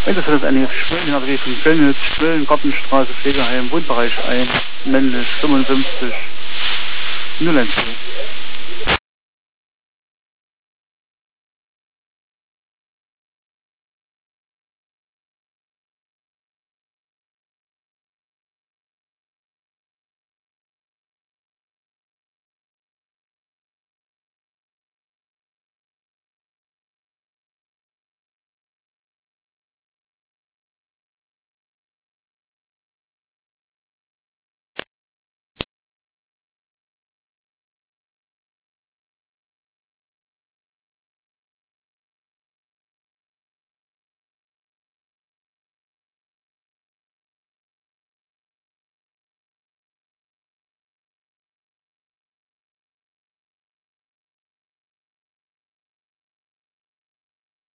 Und das wird das eine Schwellen, AW von Kölnitz, Schwellen, Gartenstraße, Pflegeheim, Wohnbereich 1, männlich, 55, 012.